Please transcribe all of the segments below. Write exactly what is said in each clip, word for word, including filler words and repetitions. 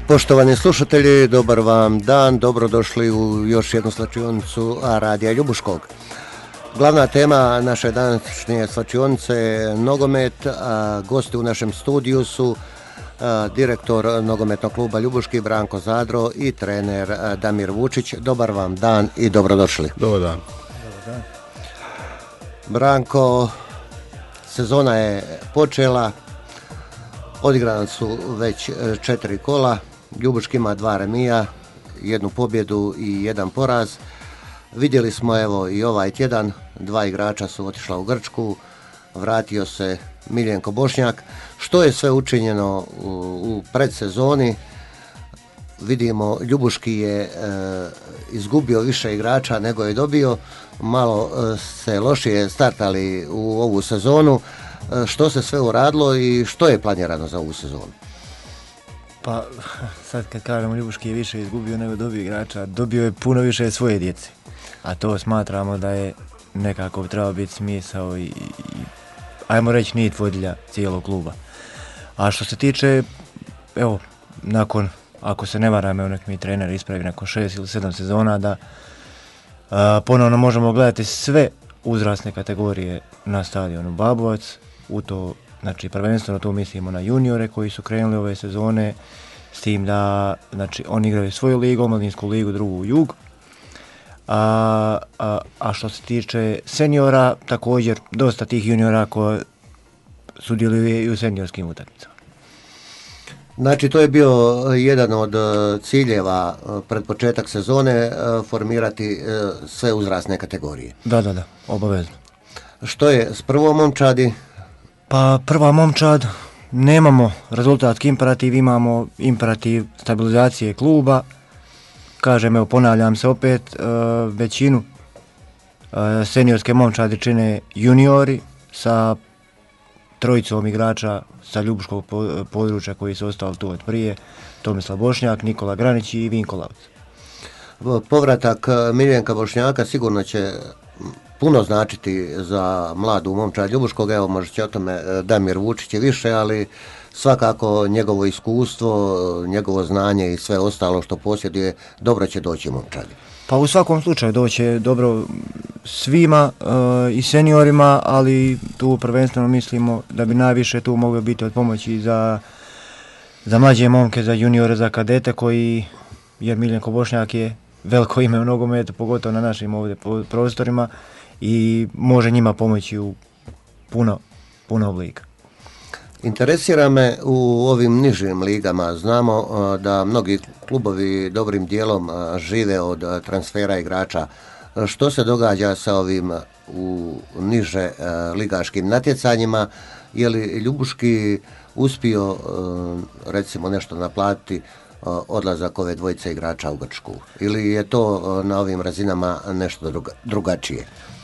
Poštovani slušatelji, dobar vam dan, dobrodošli u još jednu slačionicu Radija Ljubuškog. Glavna tema naše današnje slačionice je nogomet, a gosti u našem studiju su a, direktor nogometnog kluba Ljubuški Branko Zadro i trener a, Damir Vučić. Dobar vam dan i dobrodošli. Dobar dan. Dobar dan. Branko, sezona je počela, odigrana su već četiri kola, Ljubuški ima dva remija, jednu pobjedu i jedan poraz. Vidjeli smo evo i ovaj tjedan, dva igrača su otišla u Grčku, vratio se Miljenko Bošnjak. Što je sve učinjeno u, u predsezoni? Vidimo, Ljubuški je e, izgubio više igrača nego je dobio, malo e, se lošije startali u ovu sezonu. E, što se sve uradilo i što je planirano za ovu sezonu? Pa sad kad kažemo Ljubuški je više izgubio nego dobio igrača, dobio je puno više svoje djece, a to smatramo da je nekako trebao biti smisao i, i ajmo reći nit vodilja cijelog kluba. A što se tiče, evo, nakon, ako se ne varam, evo nek mi trener ispravi nakon šest ili sedam sezona da a, ponovno možemo gledati sve uzrasne kategorije na stadionu Babovac, u to, znači prvenstveno tu mislimo na juniore koji su krenuli ove sezone, s tim da znači, oni igraju svoju ligu, omladinsku ligu, drugu jug. A, a, a što se tiče seniora, također dosta tih juniora koji sudjeluju i u seniorskim utakmicama. Znači to je bio jedan od ciljeva pred početak sezone, formirati sve uzrasne kategorije. Da, da, da, obavezno. Što je s prvom momčadi? Pa prva momčad, nemamo rezultatski imperativ, imamo imperativ stabilizacije kluba. Kažem, evo ponavljam se opet, e, većinu e, seniorske momčadi čine juniori sa trojicom igrača sa Ljubuškog područja koji su ostali tu od prije, Tomislav Bošnjak, Nikola Granić i Vinko Lauc. Povratak Miljenka Bošnjaka sigurno će puno značiti za mladu momčad Ljubuškog, evo možda će o tome Damir Vučić je više, ali svakako njegovo iskustvo, njegovo znanje i sve ostalo što posjeduje dobro će doći u momčadi. Pa u svakom slučaju doće dobro svima e, i seniorima, ali tu prvenstveno mislimo da bi najviše tu moglo biti od pomoći za, za mlađe momke, za juniore, za kadete koji, jer Miljenko Bošnjak je veliko ime u nogometu, pogotovo na našim ovdje prostorima i može njima pomoći u puno, puno oblika. Interesira me u ovim nižim ligama, znamo da mnogi klubovi dobrim dijelom žive od transfera igrača. Što se događa sa ovim u niže ligaškim natjecanjima? Je li Ljubuški uspio recimo nešto naplatiti odlazak ove dvojice igrača u Grčku? Ili je to na ovim razinama nešto druga, drugačije?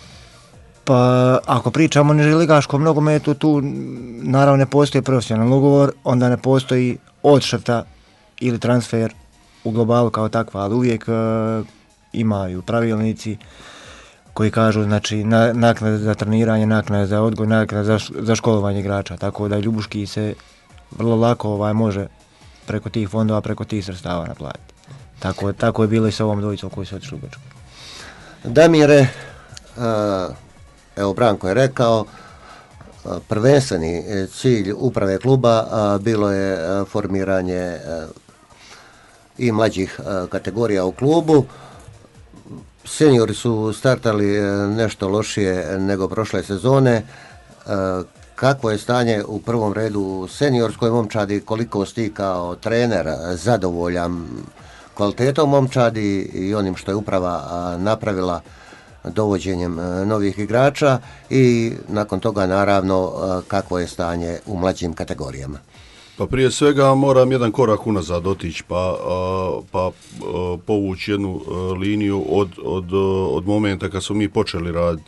Pa ako pričamo o niželigaškom nogometu, tu naravno ne postoji profesionalni ugovor, onda ne postoji odšrta ili transfer u globalu kao takva, ali uvijek uh, imaju pravilnici koji kažu znači na, naknade za treniranje, naknade za odgoj, naknade za, za školovanje igrača, tako da Ljubuški se vrlo lako ovaj, može preko tih fondova, preko tih sredstava naplatiti. Tako, tako je bilo i sa ovom dvojicom koji su otišli u Grčku. Damire, uh... evo Branko je rekao, prvenstveni cilj uprave kluba bilo je formiranje i mlađih kategorija u klubu. Seniori su startali nešto lošije nego prošle sezone. Kakvo je stanje u prvom redu u seniorskoj momčadi, koliko si kao trener zadovoljan kvalitetom momčadi i onim što je uprava napravila dovođenjem novih igrača i nakon toga naravno kakvo je stanje u mlađim kategorijama? Pa prije svega moram jedan korak unazad otići pa, pa povući jednu liniju od, od, od momenta kad smo mi počeli raditi.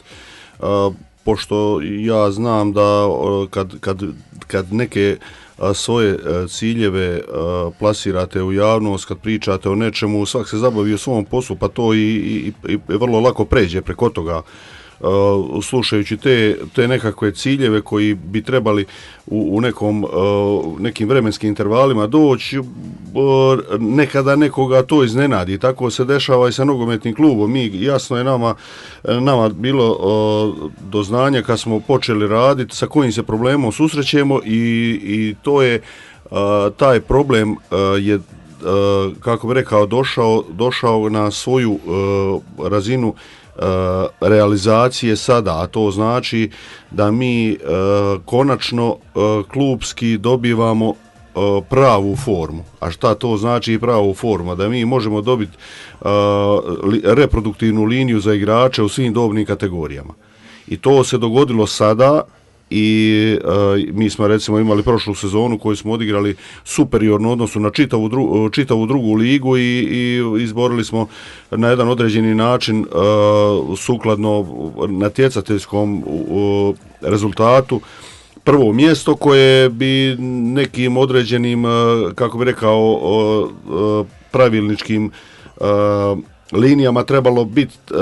Pošto ja znam da kad, kad, kad neke svoje ciljeve plasirate u javnost, kad pričate o nečemu, svak se zabavi u svom poslu, pa to i, i, i vrlo lako pređe preko toga. uh, slušajući te, te nekakve ciljeve koji bi trebali u, u nekom, uh, nekim vremenskim intervalima doći, uh, nekada nekoga to iznenadi. Tako se dešava i sa nogometnim klubom. Mi, jasno je nama, nama bilo uh, do znanja kad smo počeli raditi sa kojim se problemom susrećemo i, i to je uh, taj problem uh, je Uh, kako bi rekao, došao, došao na svoju uh, razinu uh, realizacije sada, a to znači da mi uh, konačno uh, klubski dobivamo uh, pravu formu. A šta to znači pravu formu? Da mi možemo dobiti uh, li, reproduktivnu liniju za igrače u svim dobnim kategorijama. I to se dogodilo sada. I uh, mi smo recimo imali prošlu sezonu koju smo odigrali superiorno u odnosu na čitavu, dru, čitavu drugu ligu i, i izborili smo na jedan određeni način uh, sukladno natjecateljskom uh, rezultatu prvo mjesto koje bi nekim određenim, uh, kako bi rekao, uh, uh, pravilničkim uh, linijama trebalo biti uh,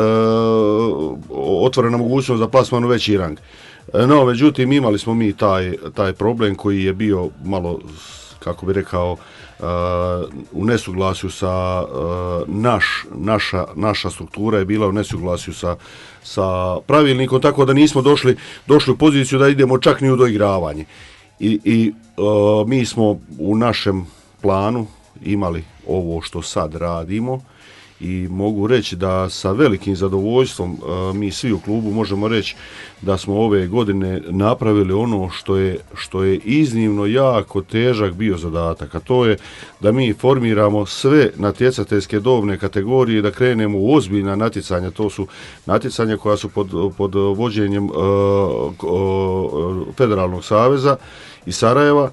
otvorena mogućnost za plasman u veći rang. No, međutim, imali smo mi taj, taj problem koji je bio malo, kako bi rekao, uh, u nesuglasju sa uh, naš, naša, naša struktura je bila u nesuglasju sa, sa pravilnikom, tako da nismo došli, došli u poziciju da idemo čak ni u doigravanje. I, i uh, mi smo u našem planu imali ovo što sad radimo i mogu reći da sa velikim zadovoljstvom uh, mi svi u klubu možemo reći da smo ove godine napravili ono što je, što je iznimno jako težak bio zadatak, a to je da mi formiramo sve natjecateljske dobne kategorije, da krenemo u ozbiljna natjecanja. To su natjecanja koja su pod, pod vođenjem uh, uh, Federalnog saveza iz Sarajeva.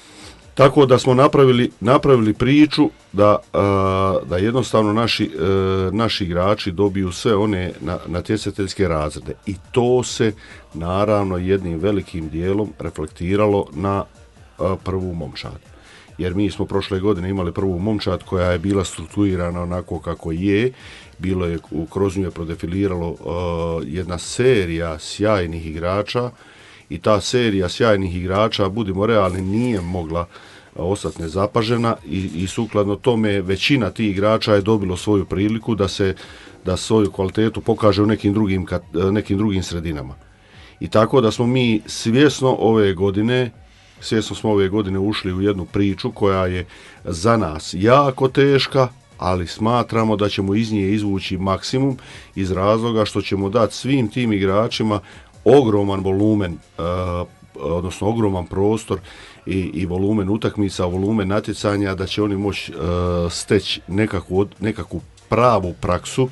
Tako da smo napravili, napravili priču da, uh, da jednostavno naši, uh, naši igrači dobiju sve one na, natjecateljske razrede. I to se naravno jednim velikim dijelom reflektiralo na uh, prvu momčad. Jer mi smo prošle godine imali prvu momčad koja je bila strukturirana onako kako je. Bilo je, kroz nju je prodefiliralo uh, jedna serija sjajnih igrača. I ta serija sjajnih igrača, budimo realni, nije mogla ostati nezapažena i, i sukladno tome većina tih igrača je dobilo svoju priliku da se da svoju kvalitetu pokaže u nekim drugim, nekim drugim sredinama. I tako da smo mi svjesno ove godine, svjesno smo ove godine ušli u jednu priču koja je za nas jako teška, ali smatramo da ćemo iz nje izvući maksimum iz razloga što ćemo dati svim tim igračima ogroman volumen, uh, odnosno ogroman prostor i, i volumen utakmica, volumen natjecanja, da će oni moći uh, steći nekakvu, nekakvu pravu praksu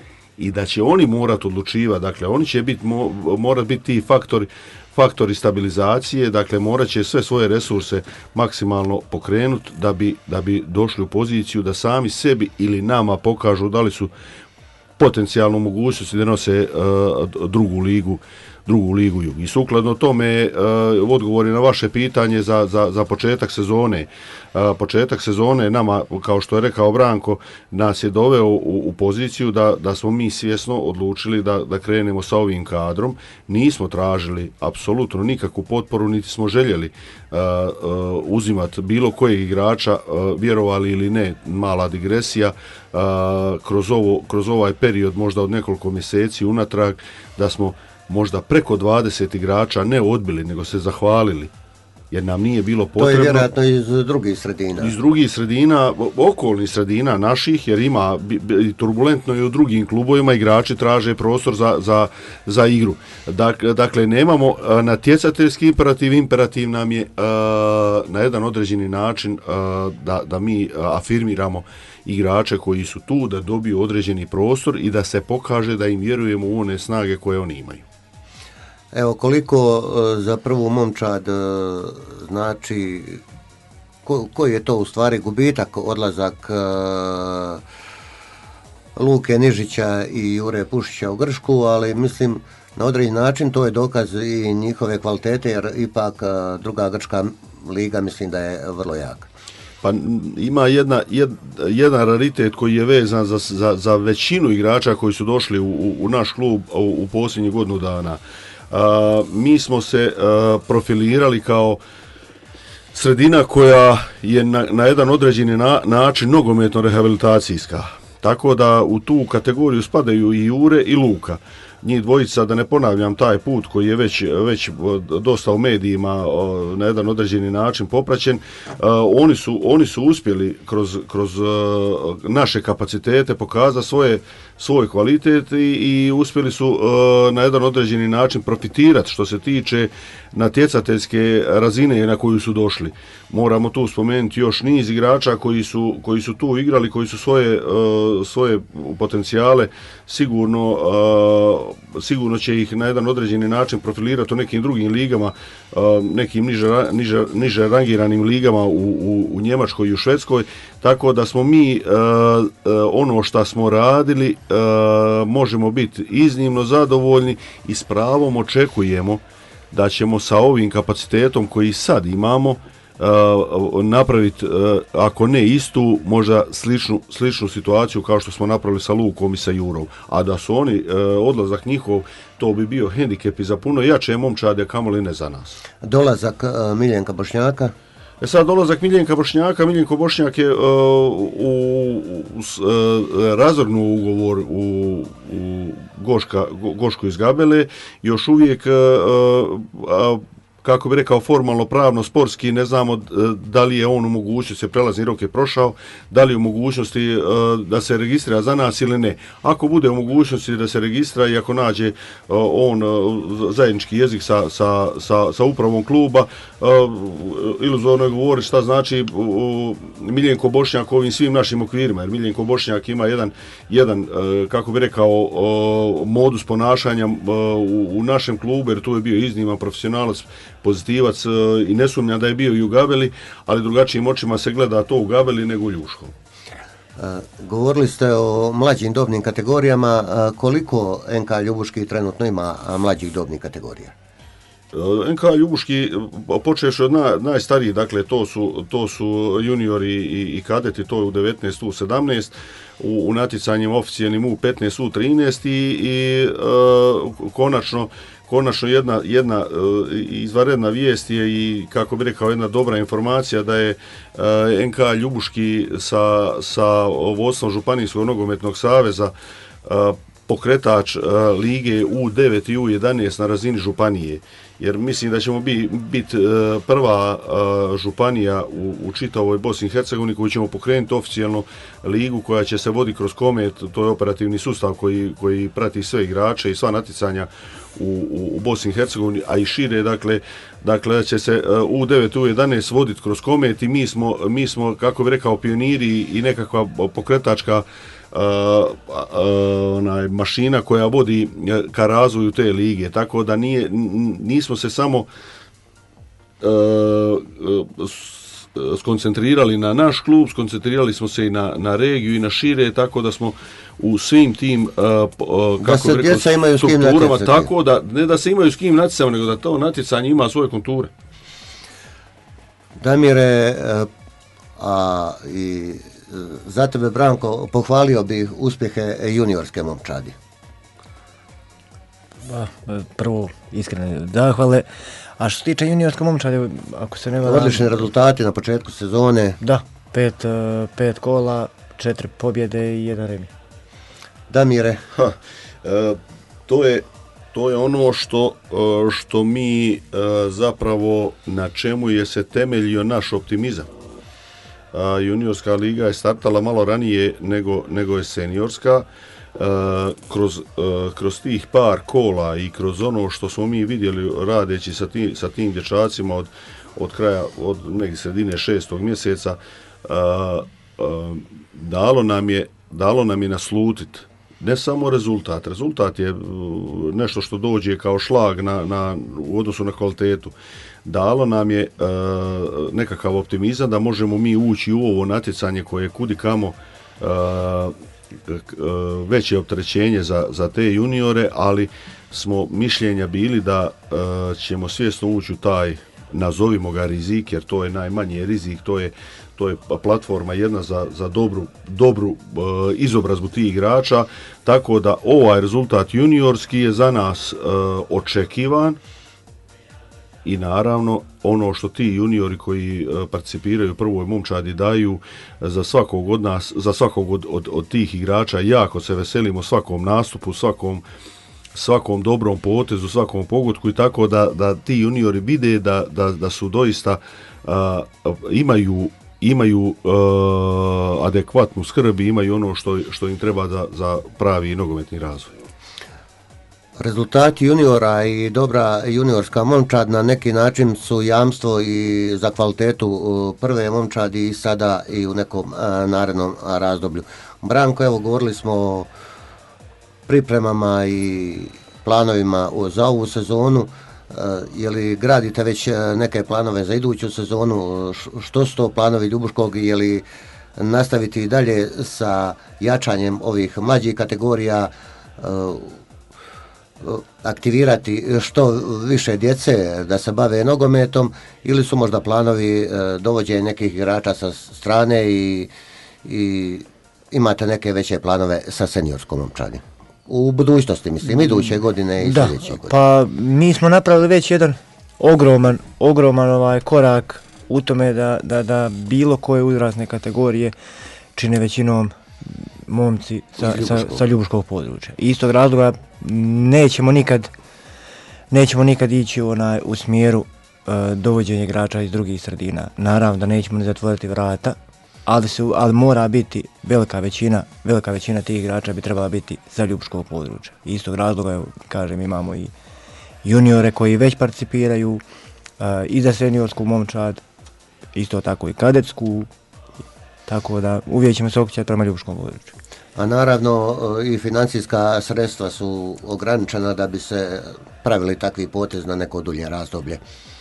i da će oni morati odlučivati. Dakle, oni će biti, mo, morati biti ti faktori, faktori stabilizacije, dakle morat će sve svoje resurse maksimalno pokrenuti da bi, da bi došli u poziciju da sami sebi ili nama pokažu da li su potencijalno mogućnosti da nose uh, drugu ligu drugu ligu Jug. I sukladno tome uh, odgovori na vaše pitanje za, za, za početak sezone. Uh, početak sezone nama, kao što je rekao Branko, nas je doveo u, u poziciju da, da smo mi svjesno odlučili da, da krenemo sa ovim kadrom. Nismo tražili apsolutno nikakvu potporu, niti smo željeli uh, uh, uzimati bilo kojeg igrača, uh, vjerovali ili ne, mala digresija, uh, kroz, ovo, kroz ovaj period možda od nekoliko mjeseci unatrag, da smo možda preko dvadeset igrača ne odbili, nego se zahvalili, jer nam nije bilo potrebno. To je vjerojatno iz drugih sredina. Iz drugih sredina, okolnih sredina naših, jer ima turbulentno i u drugim klubovima, igrači traže prostor za, za, za igru. Dakle, dakle, nemamo natjecateljski imperativ, imperativ nam je uh, na jedan određeni način uh, da, da mi afirmiramo igrače koji su tu, da dobiju određeni prostor i da se pokaže da im vjerujemo u one snage koje oni imaju. Evo, koliko uh, za prvu momčad uh, znači, ko, koji je to u stvari gubitak, odlazak uh, Luke Nižića i Jure Pušića u Gršku, ali mislim na određen način to je dokaz i njihove kvalitete, jer ipak uh, druga grčka liga mislim da je vrlo jaka. Pa ima jedna, jed, jedan raritet koji je vezan za, za, za većinu igrača koji su došli u, u, u naš klub u, u posljednjih godinu dana. A, mi smo se a, profilirali kao sredina koja je na, na jedan određeni na, način nogometno-rehabilitacijska. Tako da u tu kategoriju spadaju i Jure i Luka. Njih dvojica, da ne ponavljam taj put koji je već, već dosta u medijima na jedan određeni način popraćen, oni su, oni su uspjeli kroz, kroz naše kapacitete pokazati svoje, svoj kvalitet i, i uspjeli su na jedan određeni način profitirati što se tiče natjecateljske razine na koju su došli. Moramo tu spomenuti još niz igrača koji su, koji su tu igrali, koji su svoje, svoje potencijale sigurno sigurno će ih na jedan određeni način profilirati u nekim drugim ligama, nekim niže, niže, niže rangiranim ligama u, u, u Njemačkoj i u Švedskoj, tako da smo mi ono što smo radili možemo biti iznimno zadovoljni i s pravom očekujemo da ćemo sa ovim kapacitetom koji sad imamo Uh, napraviti, uh, ako ne istu, možda sličnu, sličnu situaciju kao što smo napravili sa Lukom i sa Jurom. A da su oni, uh, odlazak njihov, to bi bio hendikep i za puno jače momčade, kamoli ne za nas. Dolazak uh, Miljenka Bošnjaka? E sad, dolazak Miljenka Bošnjaka, Miljenko Bošnjak je uh, u, u, u uh, razornu ugovor u, u Goška, Go, Gošku iz Gabele, još uvijek uh, uh, kako bi rekao, formalno, pravno, sportski, ne znamo da li je on u mogućnosti, prelazni rok je prošao, da li je u mogućnosti uh, da se registrira za nas ili ne. Ako bude u mogućnosti da se registrira i ako nađe uh, on uh, zajednički jezik sa, sa, sa, sa upravom kluba, uh, iluzorno je govoriti šta znači uh, Miljenko Bošnjak ovim svim našim okvirima, jer Miljenko Bošnjak ima jedan, jedan uh, kako bi rekao, uh, modus ponašanja uh, u, u našem klubu, jer tu je bio izniman profesionalac, pozitivac i ne sumnjam da je bio i u Gabeli, ali drugačijim očima se gleda to u Gabeli nego u Ljuškom. Govorili ste o mlađim dobnim kategorijama. Koliko N K Ljubuški trenutno ima mlađih dobnih kategorija? N K Ljubuški, počeš od na, najstarijih, dakle to su, to su juniori i, i kadeti, to je u devetnaest, u sedamnaest, u, u natjecanjima oficijalnim u petnaest, u trinaest i, i uh, konačno Konačno jedna, jedna uh, izvanredna vijest je i, kako bi rekao, jedna dobra informacija da je uh, N K Ljubuški sa, sa vodstvom Županijskog nogometnog saveza uh, pokretač uh, lige U devet i U jedanaest na razini županije. Jer mislim da ćemo biti bit, uh, prva uh, županija u, u čitavoj Bosni i Hercegovini koju ćemo pokrenuti oficijalno ligu koja će se vodi kroz Komet, to je operativni sustav koji, koji prati sve igrače i sva natjecanja u, u, u Bosni i Hercegovini, a i šire, dakle, dakle će se uh, U devet i U jedanaest voditi kroz Komet i mi smo, mi smo, kako bi rekao, pioniri i nekakva pokretačka Uh, uh, onaj, mašina koja vodi ka razvoju te lige, tako da nije, nismo se samo uh, uh, skoncentrirali na naš klub, skoncentrirali smo se i na, na regiju i na šire, tako da smo u svim tim uh, uh, kako da rekao, strukturama, tako da ne da se imaju s kim natjecati, nego da to natjecanje ima svoje konture. Damire, uh, a i za tebe, Branko, pohvalio bih uspjehe juniorske momčadi. Ba, prvo, iskrene zahvale. A što se tiče juniorske momčadi, ako se ne varam... Odlični rezultati na početku sezone. Da, pet, pet kola, četiri pobjede i jedan remi. Damire? Ha, e, to je to je ono što, što mi e, zapravo na čemu je se temeljio naš optimizam. A, juniorska liga je startala malo ranije nego, nego je seniorska. A, kroz, a, kroz tih par kola i kroz ono što smo mi vidjeli radeći sa, ti, sa tim dječacima od, od kraja, od negdje sredine šestog mjeseca, a, a, dalo nam je, dalo nam je naslutit ne samo rezultat. Rezultat je nešto što dođe kao šlag na, na, u odnosu na kvalitetu. Dalo nam je uh, nekakav optimizam da možemo mi ući u ovo natjecanje koje je kudikamo uh, uh, veće opterećenje za, za te juniore, ali smo mišljenja bili da uh, ćemo svjesno ući u taj nazovimo ga rizik, jer to je najmanji rizik, to je to je platforma jedna za, za dobru, dobru e, izobrazbu tih igrača, tako da ovaj rezultat juniorski je za nas e, očekivan i naravno ono što ti juniori koji e, participiraju u prvoj momčadi daju za svakog od nas, za svakog od, od, od tih igrača, jako se veselimo svakom nastupu, svakom svakom dobrom potezu, svakom pogodku i tako da, da ti juniori vide da, da, da su doista a, imaju imaju uh, adekvatnu skrb i imaju ono što, što im treba da, za pravi nogometni razvoj. Rezultati juniora i dobra juniorska momčad na neki način su jamstvo i za kvalitetu prve momčadi i sada i u nekom uh, narednom razdoblju. Branko, evo govorili smo o pripremama i planovima za ovu sezonu. Je li gradite već neke planove za iduću sezonu? Što su to planovi Ljubuškog? Je li nastaviti i dalje sa jačanjem ovih mlađih kategorija, aktivirati što više djece da se bave nogometom, ili su možda planovi dovođenja nekih igrača sa strane i, i imate neke veće planove sa seniorskom momčadi? U budućnosti, mislim, iduće godine i da, sljedeće godine. Pa mi smo napravili već jedan ogroman, ogroman ovaj korak u tome da, da, da bilo koje uzrasne kategorije čine većinom momci sa, sa, sa ljubuškog područja. I istog razloga nećemo nikad, nećemo nikad ići onaj, u smjeru uh, dovođenja igrača iz drugih sredina. Naravno da nećemo ni zatvoriti vrata, ali, su, ali mora biti velika većina, velika većina tih igrača bi trebala biti za ljubuškog područja. I istog razloga, evo, kažem, imamo i juniore koji već participiraju uh, i za seniorsku momčad, isto tako i kadetsku, tako da uvijek ćemo se okrećati prema ljubuškom području. A naravno i financijska sredstva su ograničena da bi se pravili takvi potez na neko dulje razdoblje.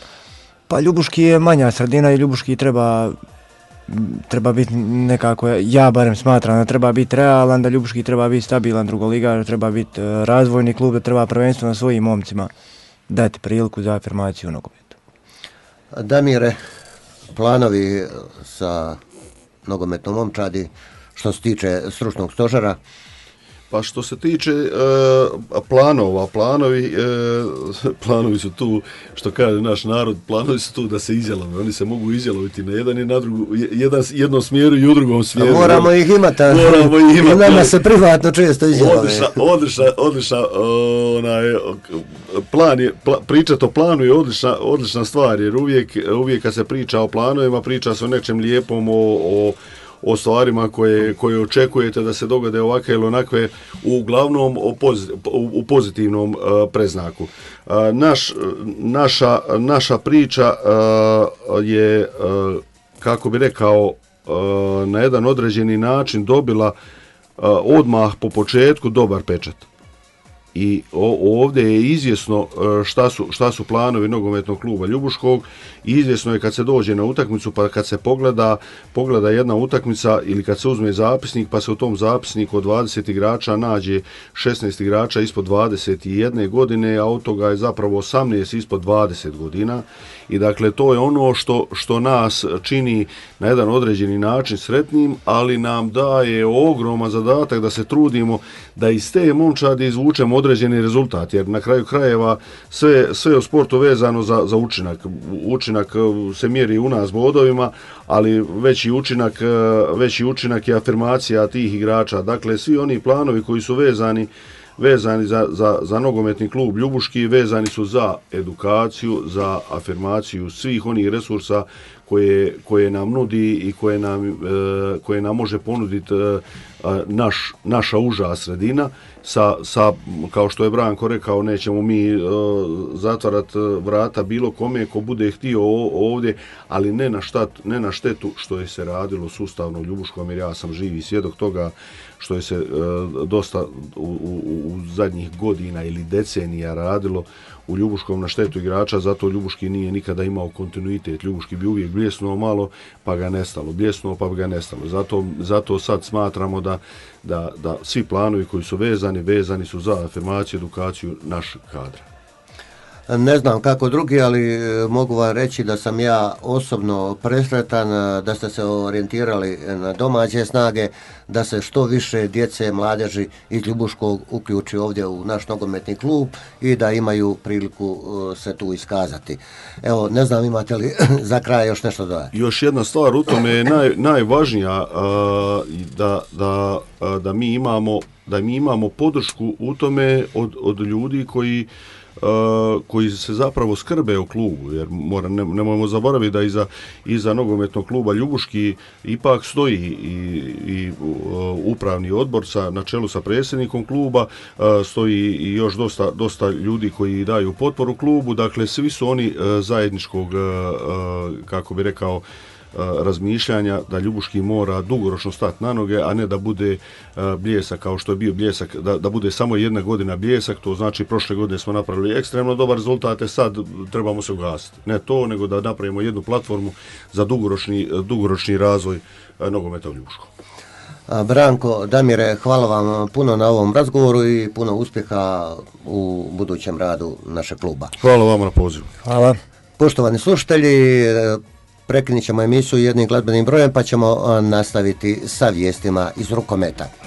Pa Ljubuški je manja sredina i Ljubuški treba treba biti nekako, ja barem smatram da treba biti realan, da Ljubuški treba biti stabilan drugoligaš, treba biti razvojni klub, da treba prvenstveno svojim momcima dati priliku za afirmaciju u nogometu. Damire, planovi sa nogometnom momčadi što se tiče stručnog stožera? Pa što se tiče e, planova, planovi, e, planovi su tu, što kaže naš narod, planovi su tu da se izjelove. Oni se mogu izjeloviti na jedan i na drugu, jedan, jednom smjeru i u drugom smjeru. Moramo ih imati, moramo ih imati. I nama se privatno često izjelove. Odlična, odlična, odlična onaj, plan je, pla, pričati o planu je odlična, odlična stvar, jer uvijek, uvijek kad se priča o planovima, priča se o nečem lijepom, o, o o stvarima koje, koje očekujete da se dogode ovakve ili onakve, uglavnom o pozit, u pozitivnom uh, preznaku. Uh, naš, naša, naša priča uh, je, uh, kako bi rekao, uh, na jedan određeni način dobila uh, odmah po početku dobar pečat. I o, ovdje je izvjesno šta su, šta su planovi nogometnog kluba Ljubuškog, i izvjesno je kad se dođe na utakmicu, pa kad se pogleda, pogleda jedna utakmica ili kad se uzme zapisnik, pa se u tom zapisniku od dvadeset igrača nađe šesnaest igrača ispod dvadeset jedne godine, a od toga je zapravo osamnaest ispod dvadeset godina. I dakle to je ono što, što nas čini na jedan određeni način sretnim, ali nam daje ogroman zadatak da se trudimo da iz te momčadi izvučemo određeni rezultat, jer na kraju krajeva sve, sve u sportu vezano za, za učinak. Učinak se mjeri u nas bodovima, ali veći učinak, veći učinak je afirmacija tih igrača. Dakle, svi oni planovi koji su vezani vezani za, za, za nogometni klub Ljubuški, vezani su za edukaciju, za afirmaciju svih onih resursa koje, koje nam nudi i koje nam, e, koje nam može ponuditi e, naš, naša uža sredina. Sa, sa, kao što je Branko rekao, nećemo mi e, zatvarati vrata bilo kome ko bude htio ovdje, ali ne na, štat, ne na štetu što je se radilo sustavno u Ljubuškom, jer ja sam živi svjedok toga što je se e, dosta u, u, u zadnjih godina ili decenija radilo u Ljubuškom na štetu igrača, zato Ljubuški nije nikada imao kontinuitet. Ljubuški bi uvijek bljesnuo malo, pa ga nestalo, bljesnuo pa ga nestalo. Zato, zato sad smatramo da, da, da svi planovi koji su vezani, vezani su za afirmaciju, edukaciju našeg kadra. Ne znam kako drugi, ali mogu vam reći da sam ja osobno presretan da ste se orijentirali na domaće snage, da se što više djece, mladeži iz Ljubuškog uključi ovdje u naš nogometni klub i da imaju priliku se tu iskazati. Evo, ne znam imate li za kraj još nešto dodati. Još jedna stvar u tome je naj, najvažnija, da, da, da, mi imamo, da mi imamo podršku u tome od, od ljudi koji Uh, koji se zapravo skrbe o klubu, jer mora, ne, nemojmo zaboraviti da iza, iza nogometnog kluba Ljubuški ipak stoji i, i uh, upravni odbor sa, na čelu sa predsjednikom kluba, uh, stoji i još dosta, dosta ljudi koji daju potporu klubu, dakle svi su oni uh, zajedničkog, uh, kako bi rekao, razmišljanja da Ljubuški mora dugoročno stati na noge, a ne da bude uh, Bljesak kao što je bio Bljesak, da, da bude samo jedna godina Bljesak, to znači prošle godine smo napravili ekstremno dobar rezultat, sad trebamo se ugasiti. Ne to, nego da napravimo jednu platformu za dugoročni, dugoročni razvoj uh, nogometa u Ljubuškom. Branko, Damire, hvala vam puno na ovom razgovoru i puno uspjeha u budućem radu našeg kluba. Hvala vama na pozivu. Hvala. Poštovani slušatelji, prekinit ćemo emisiju jednim glazbenim brojem pa ćemo nastaviti sa vijestima iz rukometa.